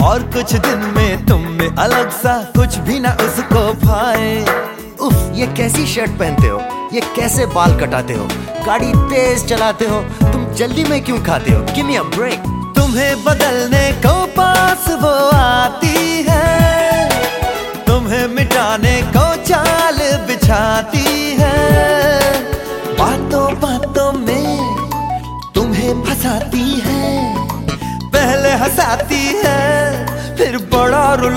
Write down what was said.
और कुछ दिन में तुम में अलग सा कुछ भी ना उसको भाए। उफ, ये कैसी शर्ट पहनते हो, ये कैसे बाल कटाते हो, गाड़ी तेज चलाते हो, तुम जल्दी में क्यों खाते हो? Give me a break. तुम्हें बदलने को पास वो आती है, तुम्हें मिटाने को चाल बिछाती है, बातों बातों में तुम्हें फंसाती है, पहले हंसाती है फिर बड़ा रुला